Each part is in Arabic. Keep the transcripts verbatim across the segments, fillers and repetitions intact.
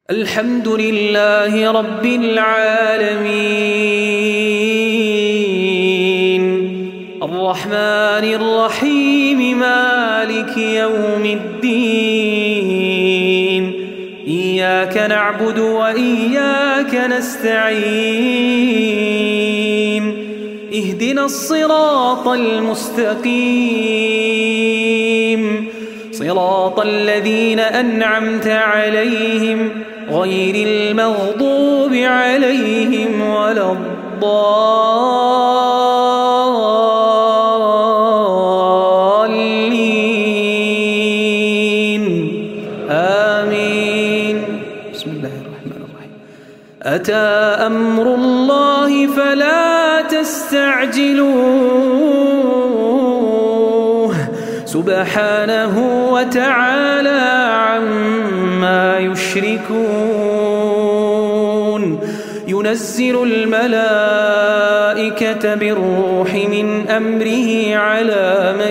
الحمد لله رب العالمين الرحمن الرحيم مالك يوم الدين إياك نعبد وإياك نستعين اهدنا الصراط المستقيم صراط الذين أنعمت عليهم غير المغضوب عليهم ولا الضالين آمين. بسم الله الرحمن الرحيم. أتى أمر الله فلا تستعجلوه سبحانه وتعالى عما يشركون. ينزل الملائكة بالروح من أمره على من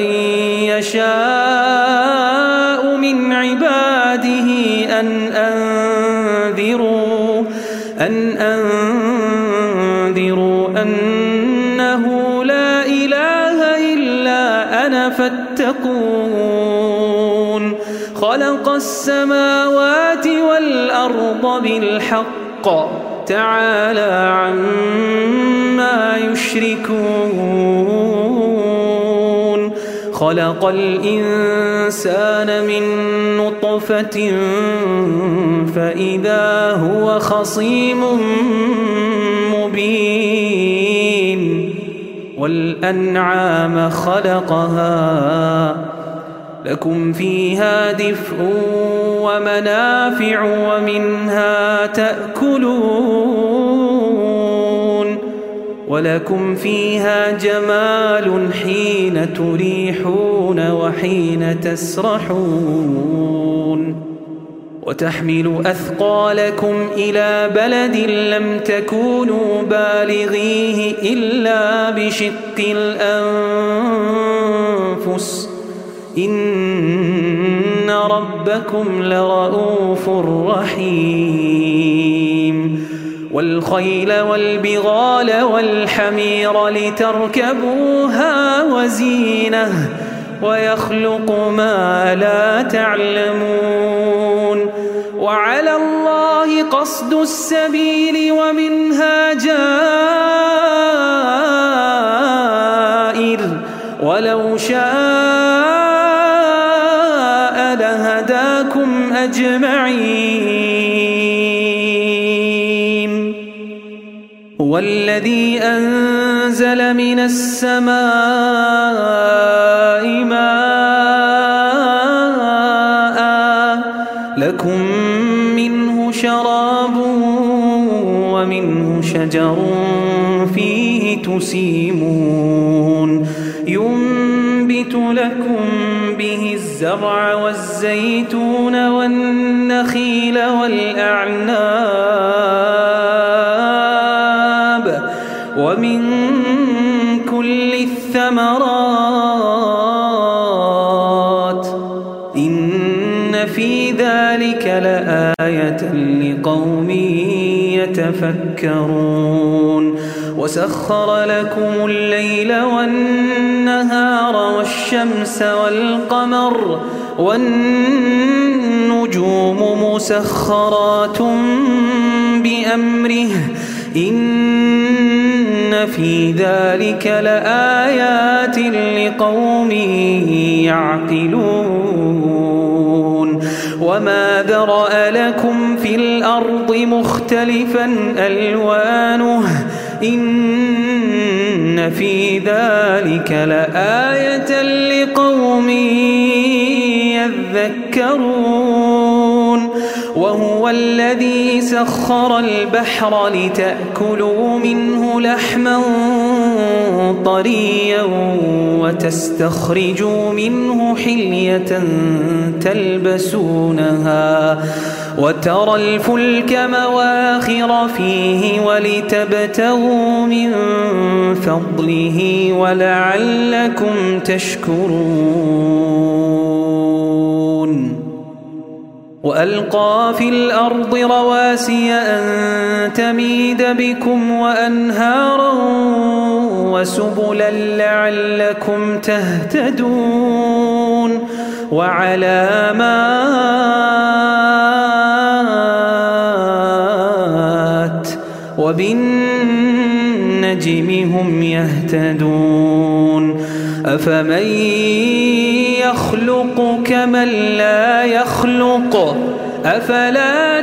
يشاء من عباده أن أنذروا أن أنذروا أنه لا إله إلا أنا فاتقون. خلق السماوات والأرض بالحق تعالى عما يشركون. خلق الإنسان من نطفة فإذا هو خصيم مبين. والأنعام خلقها لكم فيها دفء ومنافع ومنها تأكلون ولكم فيها جمال حين تريحون وحين تسرحون. وتحمل أثقالكم إلى بلد لم تكونوا بالغيه إلا بشق الأنفس إن ربكم لرؤوف رحيم. والخيل والبغال والحمير لتركبوها وزينة ويخلق ما لا تعلمون. وعلى الله قصد السبيل ومنها جائر ولو شاء لهداكم أجمعين. هو الذي أنزل من السماء ماء لكم منه شراب ومنه شجر فيه تسيمون. ينبت لكم به الزرع والزيتون والنخيل والأعناب ومن كل الثمرات إن في ذلك لآية لقوم يتفكرون. وسخر لكم الليل والنهار والشمس والقمر والنجوم مسخرات بأمره إن في ذلك لآيات لقوم يعقلون. وما ذرأ لكم في الأرض مختلفا ألوانه إن في ذلك لآية لقوم يذكرون. وهو الذي سخر البحر لتأكلوا منه لحما طريا وتستخرجوا منه حلية تلبسونها وترى الفلك مواخر فيه ولتبتغوا من فضله ولعلكم تشكرون. وألقى في الأرض رواسي أن تميد بكم وأنهارا وسبلا لعلكم تهتدون وعلامات وبالنجم هم يهتدون أفمن يخلق كمن لا يخلق أفلا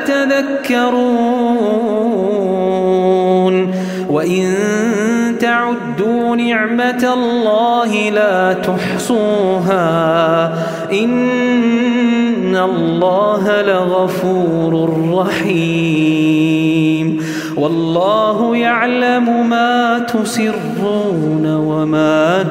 تذكرون وإن تعدوا نعمة الله لا تحصوها إن الله لغفور رحيم والله يعلم ما تسرون وما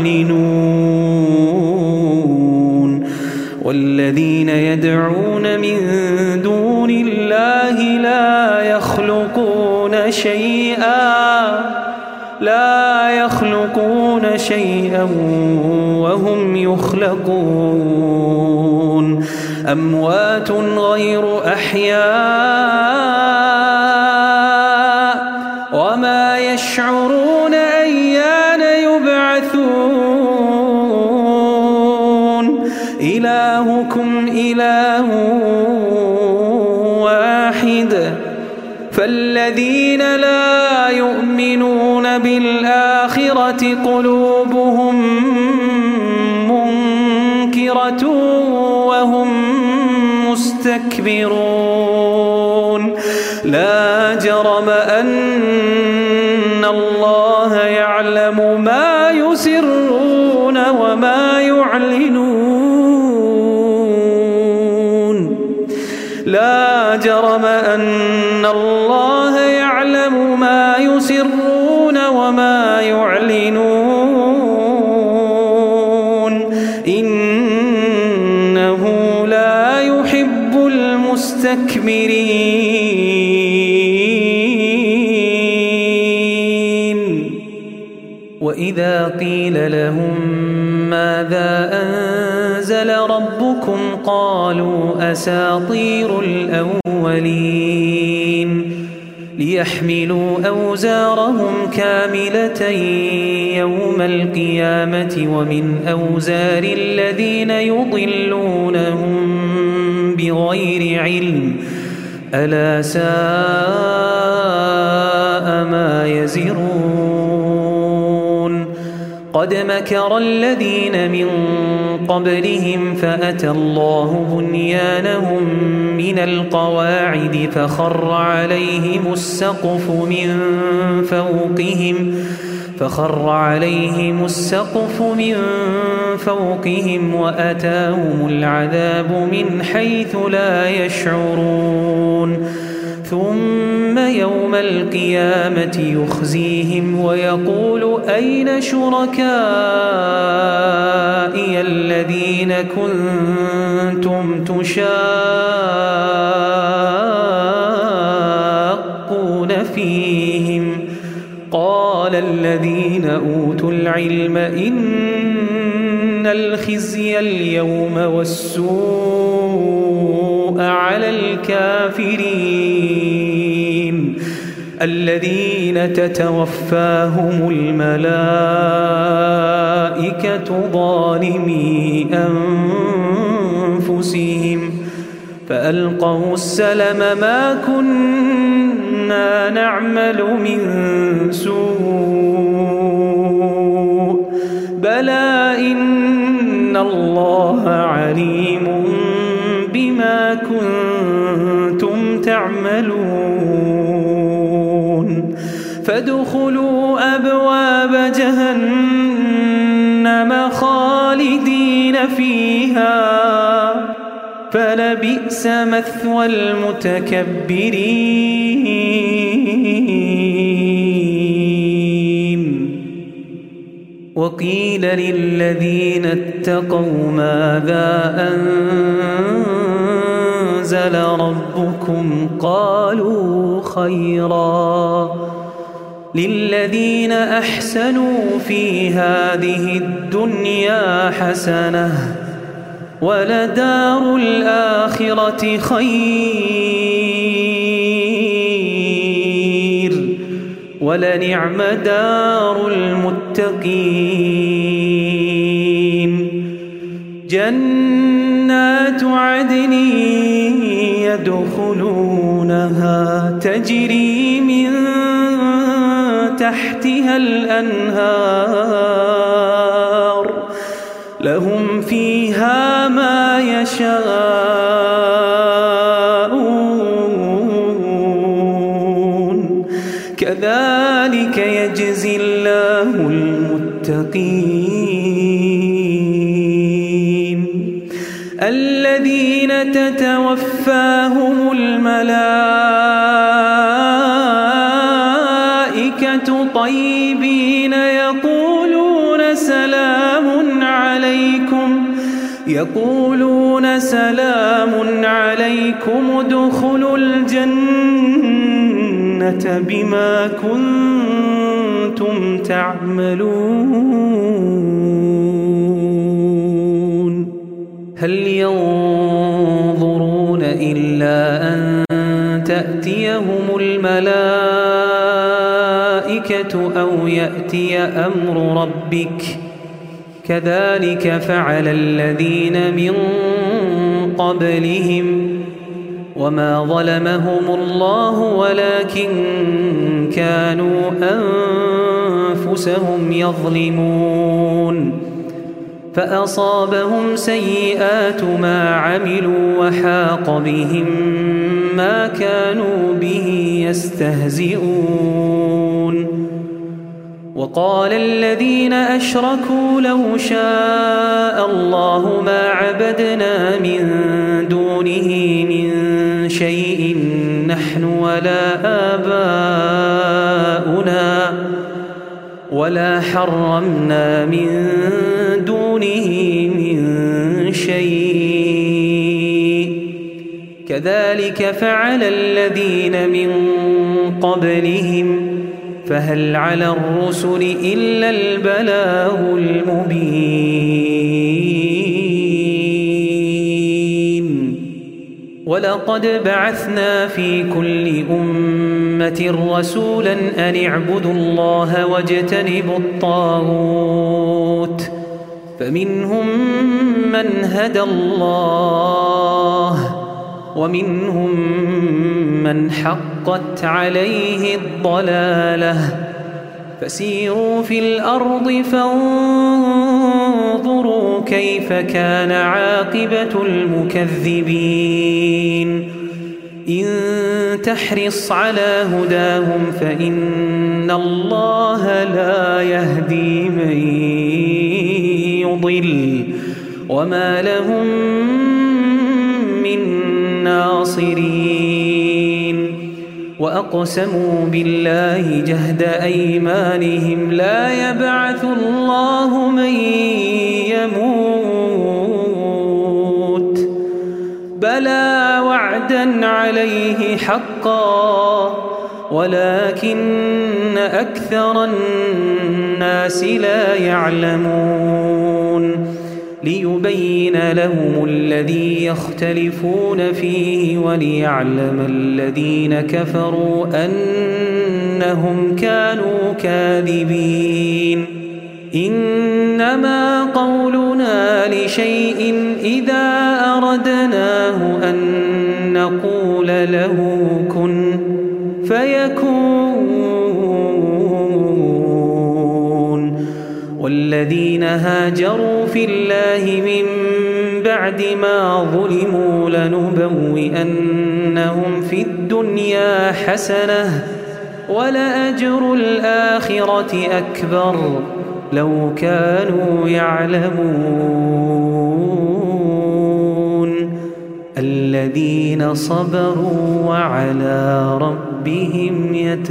تعلنون والذين يدعون من دون الله لا يخلقون شيئا لا يخلقون شيئا وهم يخلقون أموات غير أحياء وما يشعرون أيان يبعثون إلهكم إله واحد فالذين لا يؤمنون بالآخرة قلوبهم منكرة وهم مستكبرون لا جرم أن الله يعلم ما يسرون وما يعلنون لا جرم أن الله يعلم ما يسرون وما يعلنون إنه لا يحب المستكبرين وإذا قيل لهم ماذا أنزل ربكم قالوا أساطير الأولين ليحملوا أوزارهم كاملة يوم القيامة ومن أوزار الذين يضلونهم بغير علم ألا ساء ما يزرون قد مكر الذين من قبلهم فأتى الله بنيانهم من القواعد فخر عليهم السقف من فوقهم فخر عليهم السقف من فوقهم وأتاهم العذاب من حيث لا يشعرون ثم يوم القيامة يخزيهم ويقول أين شركائي الذين كنتم تشاقون فيهم قال الذين أوتوا العلم إن الخزي اليوم والسوء على الكافرين الذين تتوفاهم الملائكة ظالمي أنفسهم فألقوا السلم ما كنا نعمل من سوء بلى إن الله عليم بما كنتم تعملون فادخلوا أبواب جهنم خالدين فيها فلبئس مثوى المتكبرين وقيل للذين اتقوا ماذا أنزل ربكم قالوا خيرا للذين أحسنوا في هذه الدنيا حسنة ولدار الآخرة خير ولنعم دار المتقين جنات عدن يدخلونها تجري من تحتها الأنهار لهم فيها ما يشاءون كذلك يجزي الله المتقين الذين تتوفاهم الملائكة طيبين يقولون سلام عليكم يقولون سلام عليكم ادخلوا الجنة بما كنتم تعملون هل ينظرون إلا أن تأتيهم الملائكة أو يأتي أمر ربك كذلك فعل الذين من قبلهم وما ظلمهم الله ولكن كانوا أنفسهم يظلمون فأصابهم سيئات ما عملوا وحاق بهم ما كانوا به يستهزئون وقال الذين أشركوا لو شاء الله ما عبدنا من دونه من شيء نحن ولا آباؤنا ولا حرمنا من دونه من شيء كذلك فعل الذين من قبلهم فهل على الرسل إلا البلاغ المبين ولقد بعثنا في كل أمة رسولا أن اعبدوا الله واجتنبوا الطاغوت فمنهم من هدى الله ومنهم من حقت عليه الضلالة فسيروا في الأرض فانظروا كيف كان عاقبة المكذبين إن تحرص على هداهم فإن الله لا يهدي من يضل وما لهم من ناصرين وأقسموا بالله جهد أيمانهم لا يبعث الله من يموت بلى وعدا عليه حقا ولكن أكثر الناس لا يعلمون ليبين لهم الذي يختلفون فيه وليعلم الذين كفروا أنهم كانوا كاذبين إنما قولنا لشيء إذا أردناه أن نقول له كن فيكون والذين هاجروا في الله من بعد ما ظلموا لنبوئنهم في الدنيا حسنة ولأجر الآخرة أكبر لو كانوا يعلمون الذين صبروا وعلى ربهم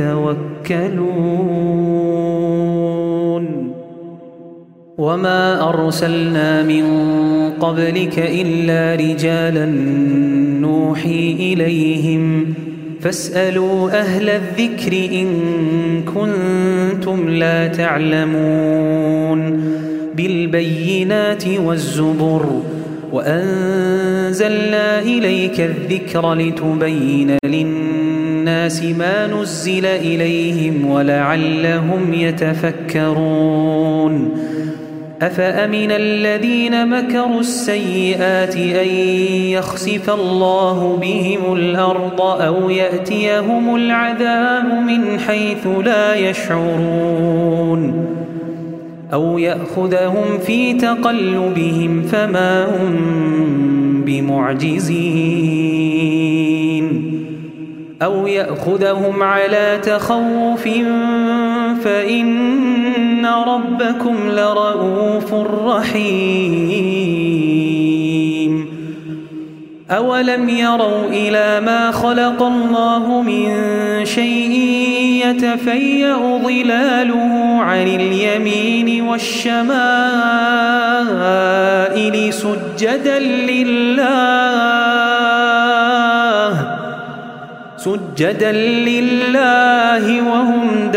يتوكلون وما أرسلنا من قبلك إلا رجالا نوحي إليهم فاسألوا أهل الذكر إن كنتم لا تعلمون بالبينات والزبر وأنزلنا إليك الذكر لتبين للناس ما نزل إليهم ولعلهم يتفكرون أفأمن الذين مكروا السيئات أن يخسف الله بهم الأرض أو يأتيهم العذاب من حيث لا يشعرون أو يأخذهم في تقلبهم فما هم بمعجزين أو يأخذهم على تخوف فإن ربكم لرؤوف رحيم أولم يروا إلى ما خلق الله من شيء يتفيأ ظلاله عن اليمين والشمائل سجدا لله سجدا لله وهم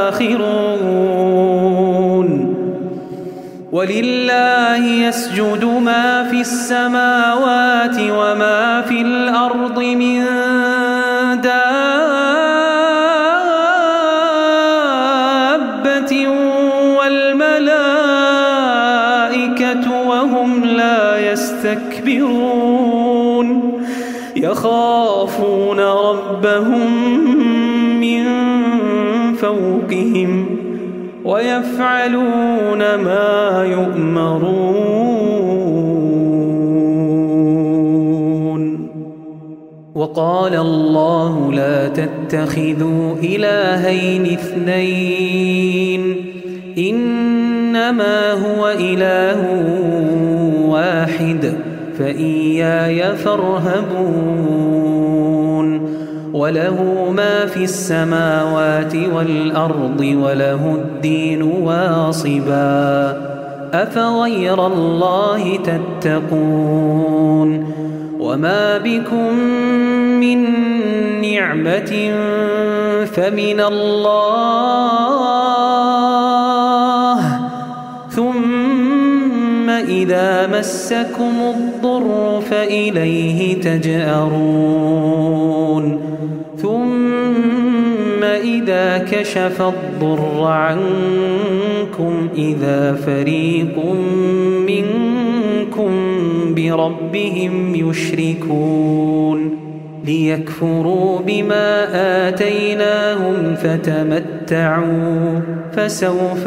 داخرون ولله يسجد ما في السماوات وما في الأرض من دابة والملائكة وهم لا يستكبرون يخافون ربهم من فوقهم ويفعلون ما يؤمرون وقال الله لا تتخذوا إلهين اثنين إنما هو إله واحد فإياي فارهبون وله ما في السماوات والأرض وله الدين واصبا أفغير الله تتقون وما بكم من نعمة فمن الله ثم إذا مسكم الضر فإليه تجأرون ثم إذا كشف الضر عنكم إذا فريق منكم بربهم يشركون ليكفروا بما آتيناهم فتمتعوا فسوف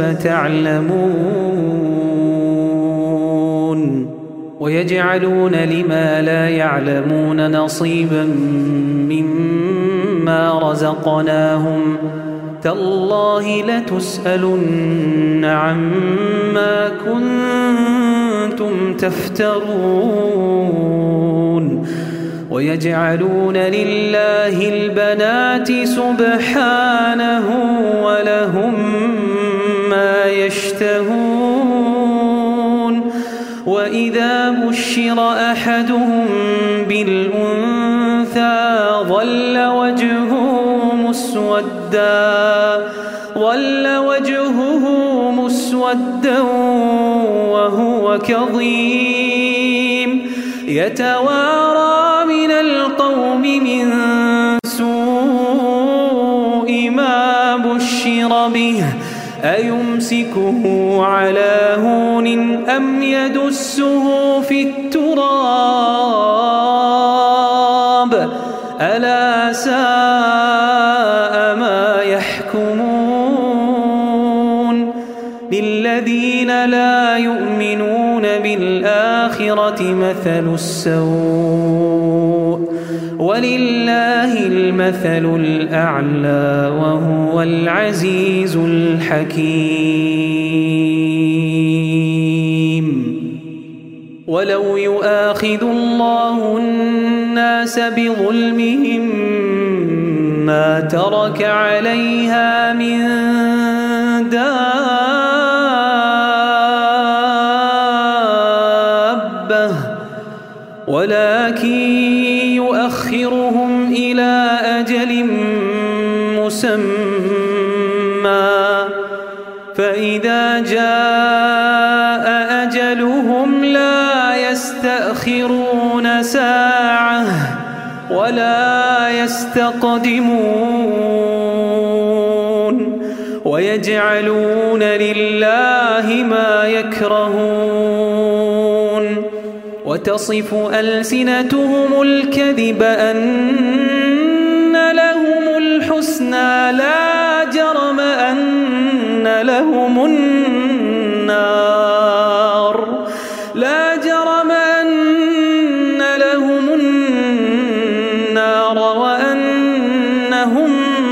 تعلمون ويجعلون لما لا يعلمون نصيبا مما رزقناهم تالله لتسألن عما كنتم تفترون ويجعلون لله البنات سبحانه ولهم ما يشتهون وإذا بشر أحدهم بالأنثى ظل وجهه مسودا ظل وجهه مسودا وهو كظيم يتوارى من القوم من سوء ما بشر به أيمسكه على هون أم يدسه في التراب ألا ساء ما يحكمون للذين لا يؤمنون بالآخرة مثل السوء ولله المثل الأعلى وهو العزيز الحكيم ولو يؤاخذ الله الناس بظلمهم ما ترك عليها من دابة ولكن يؤخرهم إلى أجل مسمى فإذا جاء أجلهم لا يستأخرون يستأخرون ساعة ولا يستقدمون ويجعلون لله ما يكرهون وتصف ألسنتهم الكذب أن لهم الحسنى لا جرم أن لهم النار لا جرم أن لهم النار وأنهم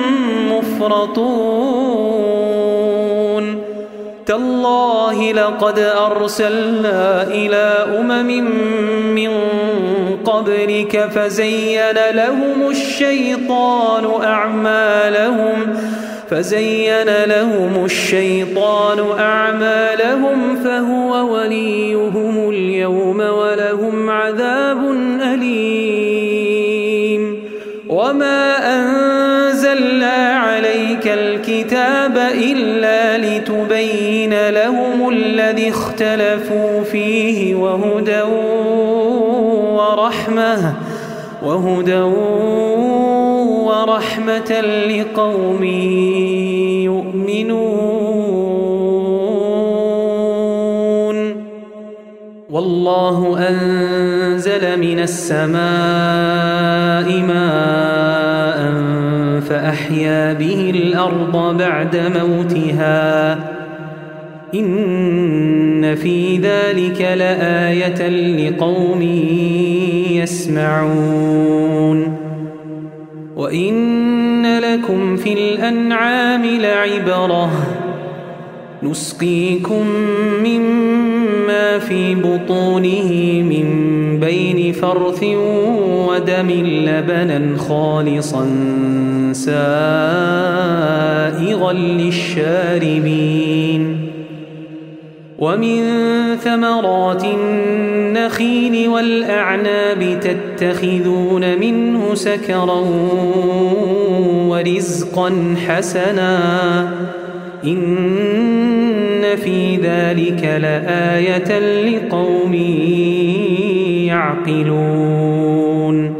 مفرطون تالله لقد أرسلنا إلى أمم من قبلك فزين لهم الشيطان أعمالهم فزين لهم الشيطان أعمالهم فهو وليهم اليوم ولهم عذاب أليم وما أنزلنا عليك الكتاب إلا لتبين لهم الذي اختلفوا فيه وهدى ورحمة وهدى ورحمة لقوم يؤمنون والله أنزل من السماء ماء فأحيا به الأرض بعد موتها إن في ذلك لآية لقوم يسمعون وإن لكم في الأنعام لعبرة نسقيكم مما في بطونه من بين فرث ودم لبنا خالصا سائغا للشاربين ومن ثمرات النخيل والأعناب تتخذون منه سكرا ورزقا حسنا إن في ذلك لآية لقوم يعقلون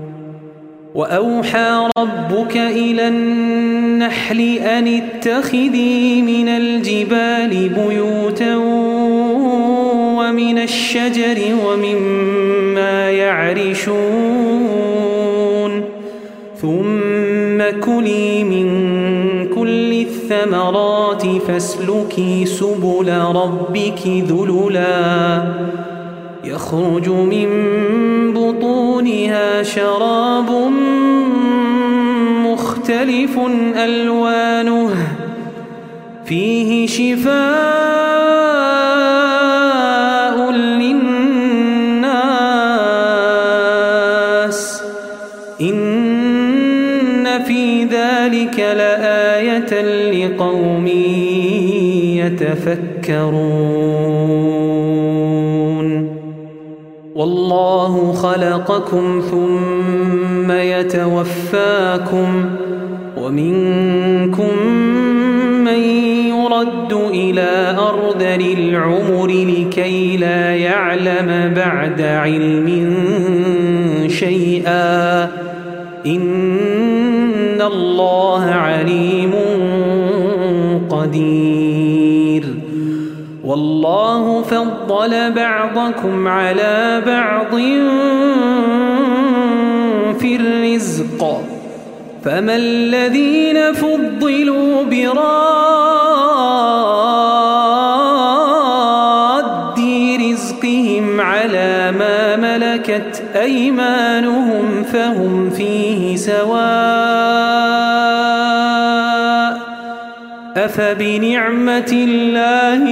وأوحى ربك إلى النحل أن اتخذي من الجبال بيوتا ومن الشجر ومما يعرشون ثم كلي من كل الثمرات فاسلكي سبل ربك ذللا يخرج من بطونها شراب مختلف ألوانه فيه شفاء للناس إن في ذلك لآية لقوم يتفكرون والله خلقكم ثم يتوفاكم ومنكم من يرد إلى أرذل العمر لكي لا يعلم بعد علم شيئا إن الله عليم قدير والله فضل بعضكم على بعض في الرزق فما الذين فضلوا براد رزقهم على ما ملكت أيمانهم فهم فيه سواء أفبنعمة الله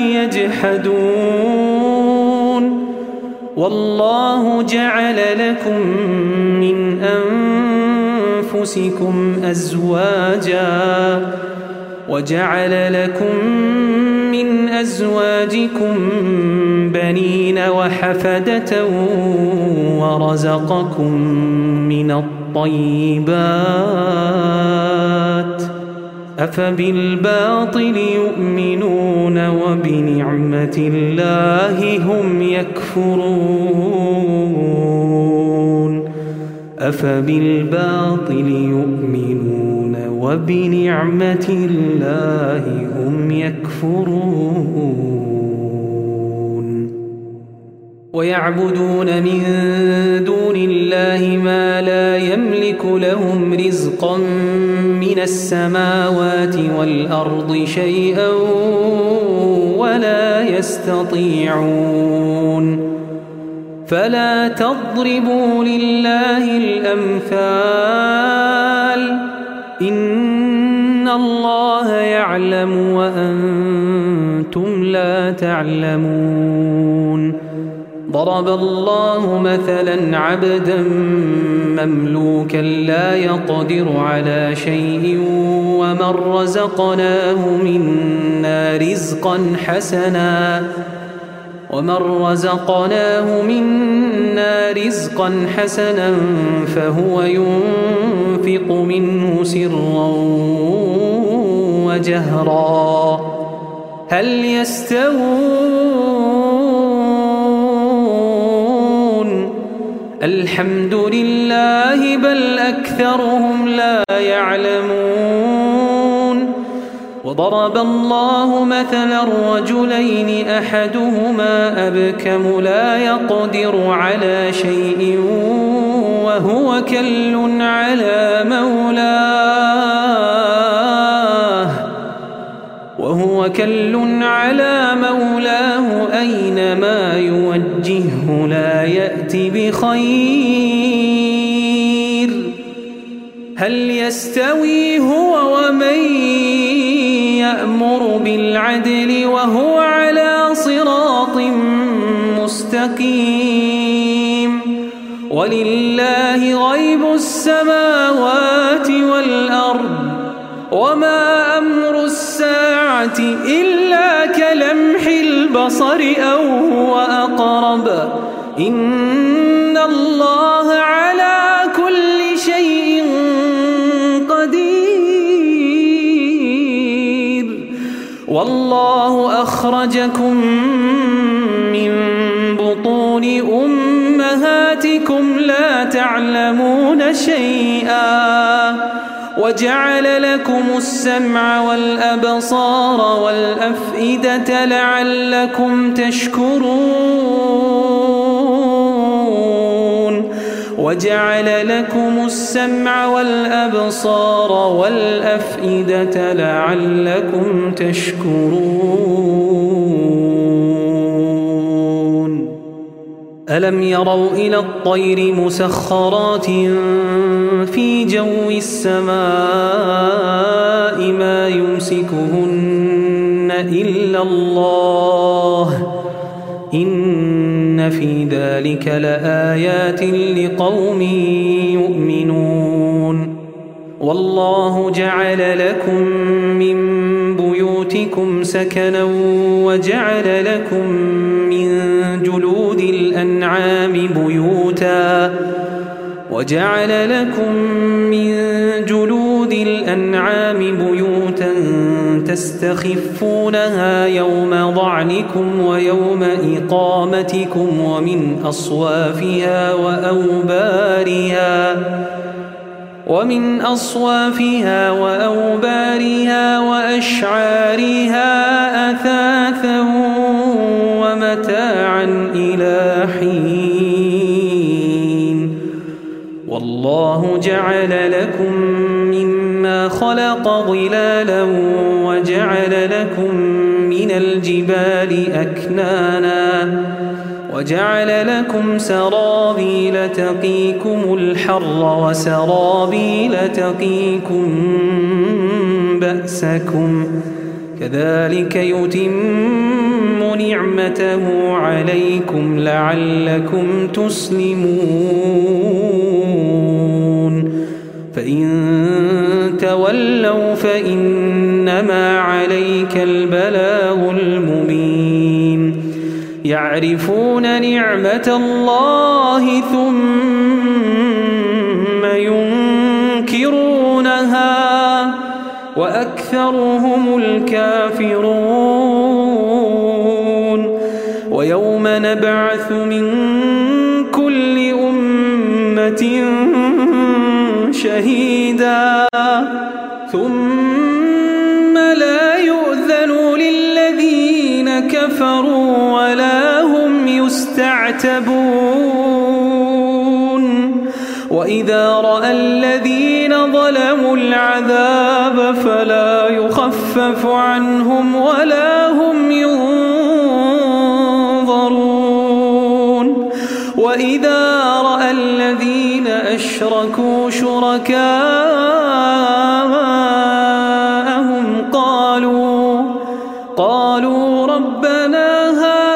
يجحدون والله جعل لكم من أنفسكم أزواجا وجعل لكم من أزواجكم بنين وحفدة ورزقكم من الطيبات أفبالباطل يؤمنون وبنعمة الله هم يكفرون أفبالباطل يؤمنون وبنعمة الله هم يكفرون ويعبدون من دون الله ما لا يملك لهم رزقا من السماوات والأرض شيئا ولا يستطيعون فلا تضربوا لله الأمثال إن الله يعلم وأنتم لا تعلمون ضرب الله مثلا عبدا مملوكا لا يقدر على شيء ومن رزقناه منا رزقا حسنا ومن رزقناه منا رزقا حسنا فهو ينفق منه سرا وجهرا هل يستوون الحمد لله بل أكثرهم لا يعلمون وضرب الله مثلا رجلين أحدهما أبكم لا يقدر على شيء وهو كل على مولاه وهو كل على مولاه أينما يوجهه لا يأتي بخير هل يستوي هو ومن يأمر بالعدل وهو على صراط مستقيم ولله غيب السماوات والأرض وما أمر الساعة إلا كلمح البصر أو هو أقرب إن الله على كل شيء قدير والله أخرجكم من بطون أمهاتكم لا تعلمون شيئا وجعل لكم السمع والأبصار والأفئدة لعلكم تشكرون وجعل لكم السمع والأبصار والأفئدة لعلكم تشكرون ألم يروا إلى الطير مسخرات في جو السماء ما يمسكهن إلا الله إن في ذلك لآيات لقوم يؤمنون والله جعل لكم من بيوتكم سكنا وجعل لكم من جلود الأنعام بيوتا وجعل لكم من جلود الأنعام بيوتا تستخفونها يوم ضعنكم ويوم إقامتكم ومن أصوافها وأوبارها ومن أصوافها وأوبارها وأشعارها أثاثا ومتاعا إلى حين والله جعل لكم مما خلق ظلالا وجعل لكم من الجبال أكنانا وجعل لكم سرابيل تقيكم الحر وسرابيل تقيكم بأسكم كذلك يتم نعمته عليكم لعلكم تسلمون فإن تولوا فإنما عليك البلاغ المبين يعرفون نعمة الله ثم ينكرونها وأكثرهم الكافرون ويوم نبعث من كل أمة شهيدا ثم لا يؤذن للذين كفروا ولا هم يستعتبون وإذا رأى الذين ظلموا العذاب فلا يخفف عنهم ولا هم ينظرون وإذا رأى الذين أشركوا شركاءهم قالوا قالوا ربنا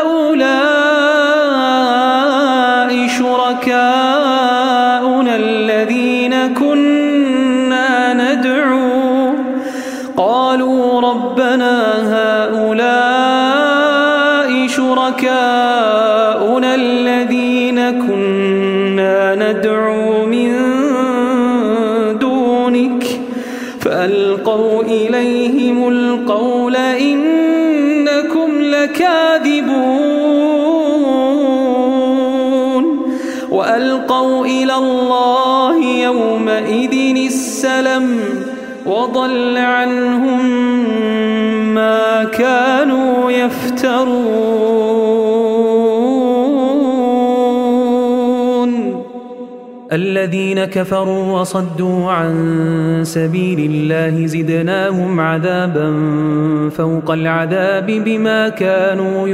هؤلاء شركاؤنا الذين كنا ندعو قالوا ربنا هؤلاء شركاؤنا الذين كنا ندعو من دونك فألقوا إليهم القول إنكم لكاذبون وألقوا إلى الله يومئذ السلم وضل عنهم ما كانوا يفترون الذين كفروا وصدوا عن سبيل الله زدناهم عذابا فوق العذاب بما كانوا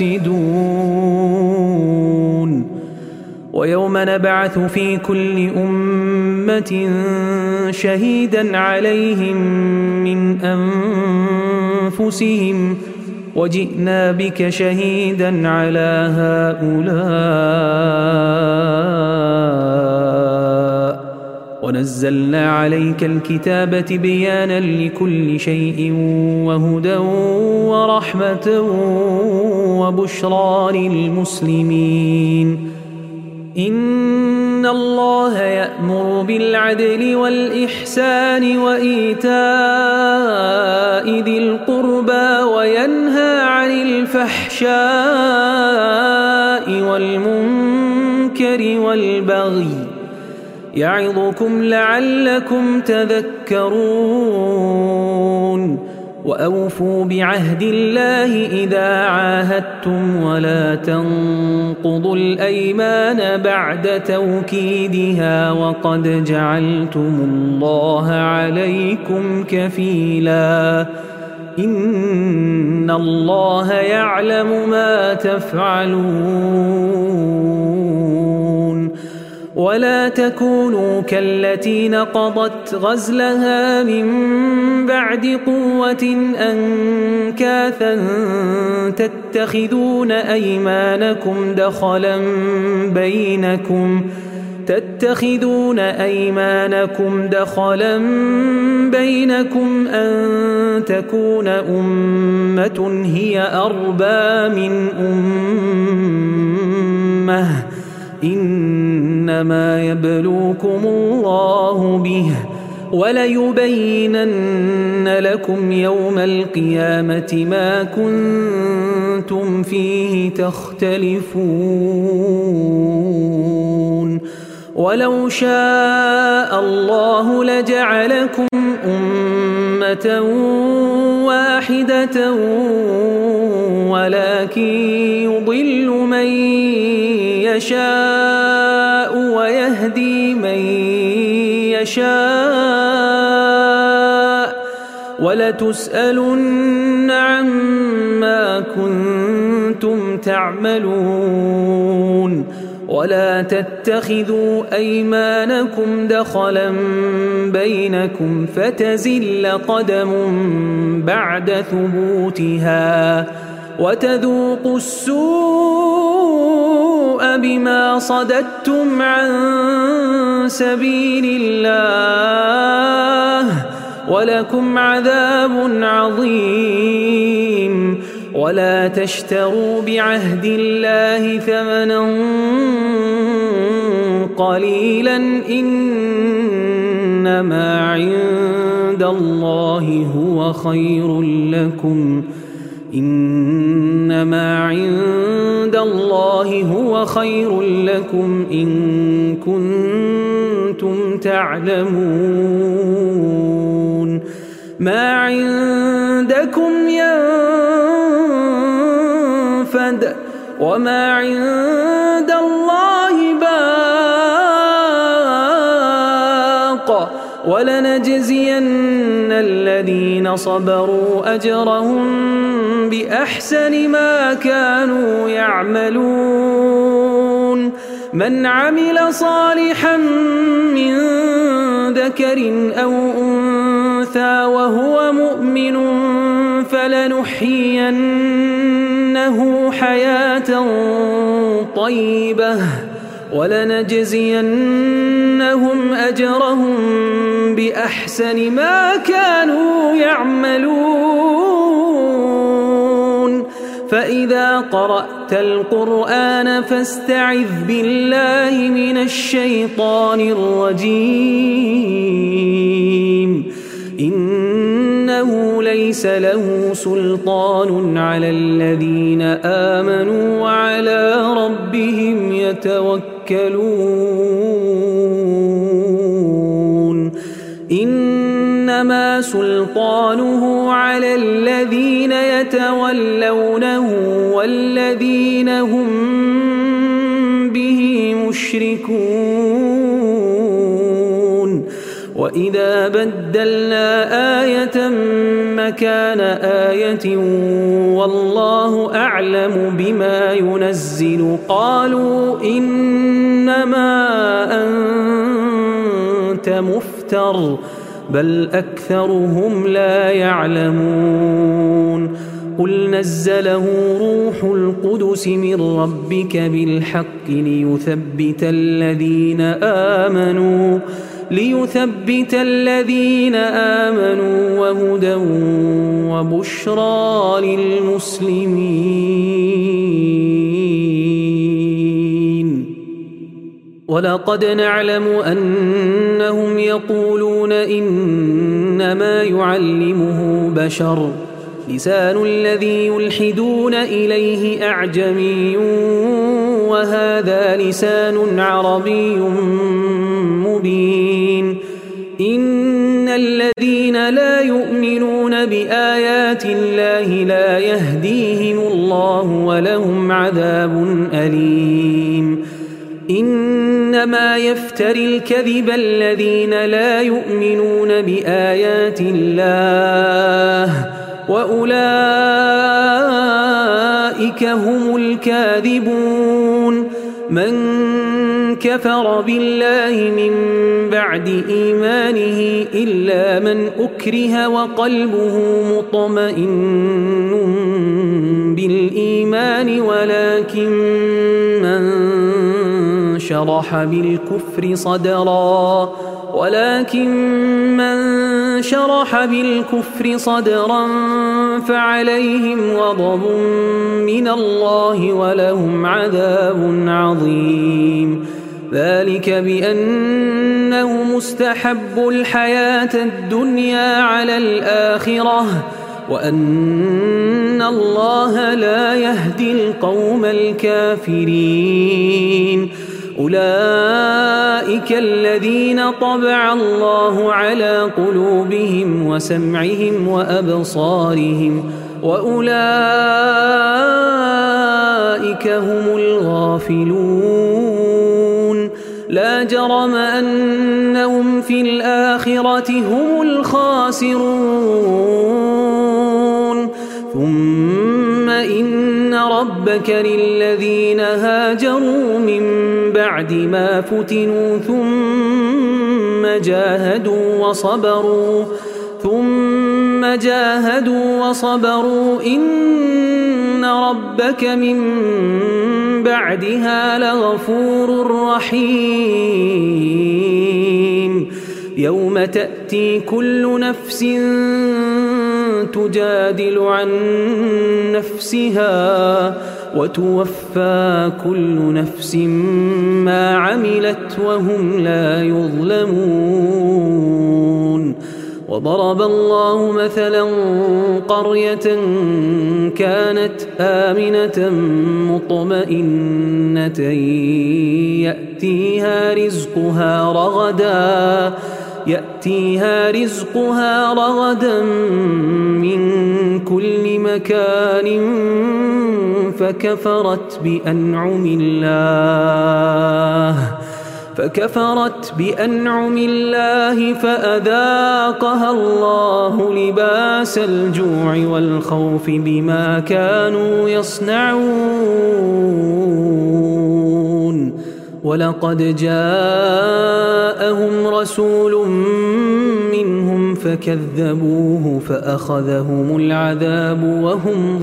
يفسدون ويوم نبعث في كل أمة شهيدا عليهم من أنفسهم وجئنا بك شهيدا على هؤلاء ونزلنا عليك الكتاب تبيانا لكل شيء وهدى ورحمة وبشرى للمسلمين إن الله يأمر بالعدل والإحسان وإيتاء ذي القربى وينهى عن الفحشاء والمنكر والبغي يعظكم لعلكم تذكرون وأوفوا بعهد الله إذا عاهدتم ولا تنقضوا الأيمان بعد توكيدها وقد جعلتم الله عليكم كفيلا إن الله يعلم ما تفعلون ولا تكونوا كالتي نقضت غزلها من بعد قوة أنكاثا تتخذون أيمانكم دخلا بينكم تتخذون أيمانكم دخلا بينكم أن تكون أمة هي أربى من أمة إنما يبلوكم الله به وليبينن لكم يوم القيامة ما كنتم فيه تختلفون ولو شاء الله لجعلكم أمة واحدة ولكن يضل من يشاء ويهدي من يشاء ولتسألن عما كنتم تعملون ولا تتخذوا أيمانكم دخلا بينكم فتزل قدم بعد ثبوتها وتذوقوا السوء بما صددتم عن سبيل الله ولكم عذاب عظيم ولا تشتروا بعهد الله ثمنا قليلا إن إنما عند الله هو خير لكم إنما عند الله هو خير لكم إن كنتم تعلمون ما عندكم ينفد وما عند الله باق ولنجزين الذين صبروا أجرهم بأحسن ما كانوا يعملون من عمل صالحا من ذكر أو أنثى وهو مؤمن فلنحيينه حياة طيبة ولنجزينهم أجرهم بأحسن ما كانوا يعملون فإذا قرأت القرآن فاستعذ بالله من الشيطان الرجيم إنه ليس له سلطان على الذين آمنوا وعلى ربهم يتوكلون إنما سلطانه على الذين يتولونه والذين هم به مشركون وإذا بدلنا آية مكان آية والله أعلم بما ينزل قالوا إنما أنت مفتر بل أكثرهم لا يعلمون قل نزله روح القدس من ربك بالحق ليثبت الذين آمنوا ليثبت الذين آمنوا وهدى وبشرى للمسلمين ولقد نعلم أنهم يقولون إنما يعلمه بشر لسان الذي يلحدون إليه أعجمي وهذا لسان عربي مبين إن الذين لا يؤمنون بآيات الله لا يهديهم الله ولهم عذاب أليم إنما يفتري الكذب الذين لا يؤمنون بآيات الله وأولئك هم الكاذبون من كفر بالله من بعد إيمانه إلا من أكره وقلبه مطمئن بالإيمان ولكن من شرح بالكفر صدرا ولكن من شرح بالكفر صدرا فعليهم غضب من الله ولهم عذاب عظيم ذلك بأنه مستحب الحياة الدنيا على الآخرة وأن الله لا يهدي القوم الكافرين أولئك الذين طبع الله على قلوبهم وسمعهم وأبصارهم وأولئك هم الغافلون لا جرم أنهم في الآخرة هم الخاسرون ثم إن ربك للذين هاجروا من بعد ما فتنوا ثم جاهدوا وصبروا ثم جاهدوا وصبروا إن ربك من بعدها لغفور رحيم يوم تأتي كل نفس تجادل عن نفسها وتوفى كل نفس ما عملت وهم لا يظلمون. وضرب الله مثلا قرية كانت آمنة مطمئنة يأتيها رزقها رغدا يأتيها رزقها رغدا من كل مكان فكفرت بأنعم الله فكفرت بأنعم الله فأذاقها الله لباس الجوع والخوف بما كانوا يصنعون. ولقد جاءهم رسول منهم فكذبوه فأخذهم العذاب وهم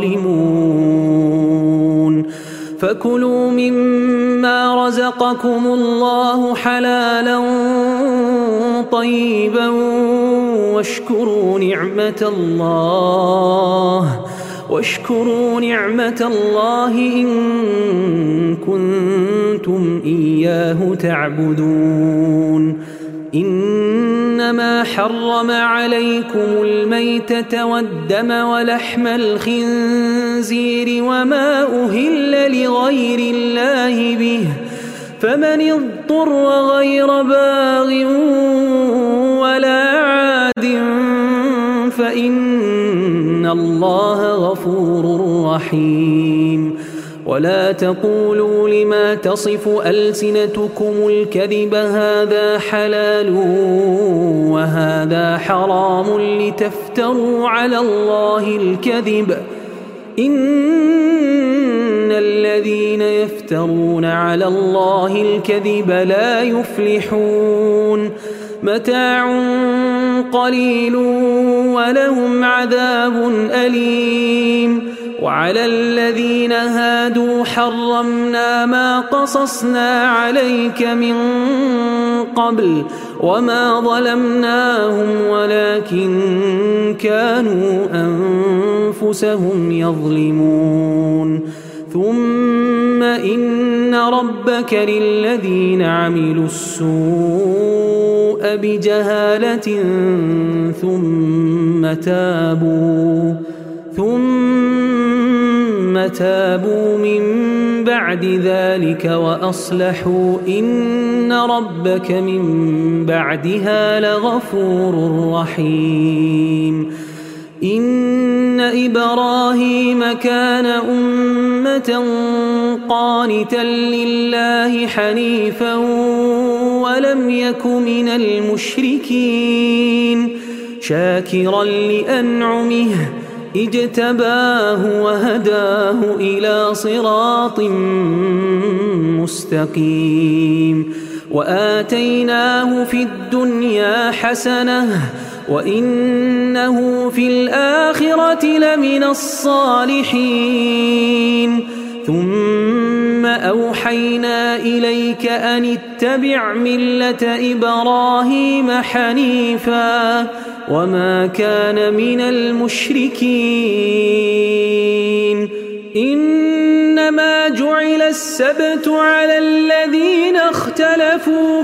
ظالمون. فكلوا مما رزقكم الله حلالا طيبا واشكروا نعمة الله واشكروا نعمة الله إن كنتم إياه تعبدون. إنما حرم عليكم الميتة والدم ولحم الخنزير وما أهل لغير الله به فمن اضطر غير باغ ولا عاد فإن الله غفور رحيم. ولا تقولوا لما تصف ألسنتكم الكذب هذا حلال وهذا حرام لتفتروا على الله الكذب إن الذين يفترون على الله الكذب لا يفلحون. متاع قليل ولهم عذاب أليم. وعلى الذين هادوا حرمنا ما قصصنا عليك من قبل وما ظلمناهم ولكن كانوا أنفسهم يظلمون. ثم إن ربك للذين عملوا السوء بجهالة ثم تابوا ثم تابوا من بعد ذلك وأصلحوا إن ربك من بعدها لغفور رحيم. إن إبراهيم كان أمة قانتا لله حنيفا ولم يك من المشركين شاكرا لأنعمه اجتباه وهداه إلى صراط مستقيم. وآتيناه في الدنيا حسنة وإنه في الآخرة لمن الصالحين. ثم أوحينا إليك أن اتبع ملة إبراهيم حنيفا وما كان من المشركين. إنما جعل السبت على الذين اختلفوا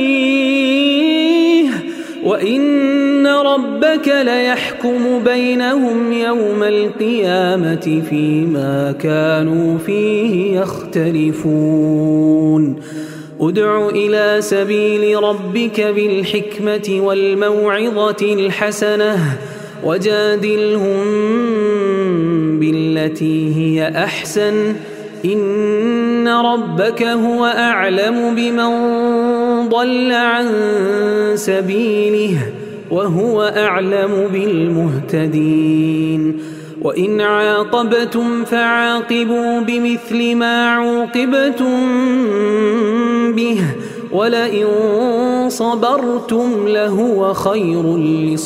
فيه وإن ربك ليحكم بينهم يوم القيامة فيما كانوا فيه يختلفون. ادع إلى سبيل ربك بالحكمة والموعظة الحسنة وجادلهم بالتي هي أحسن إن ربك هو أعلم بمن ضل عن سبيله وهو أعلم بالمهتدين. وإن عاقبتم فعاقبوا بمثل ما عوقبتم به ولئن صبرتم لهو خير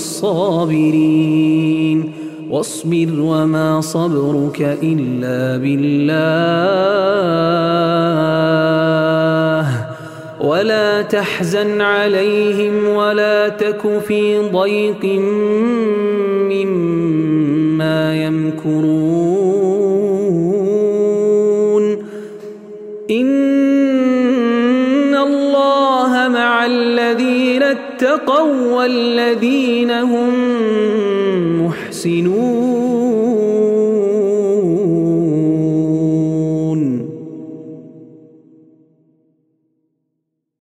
للصابرين. واصبر وما صبرك إلا بالله ولا تحزن عليهم ولا تك في ضيق مما يمكرون إن الله مع الذين اتقوا والذين هم محسنون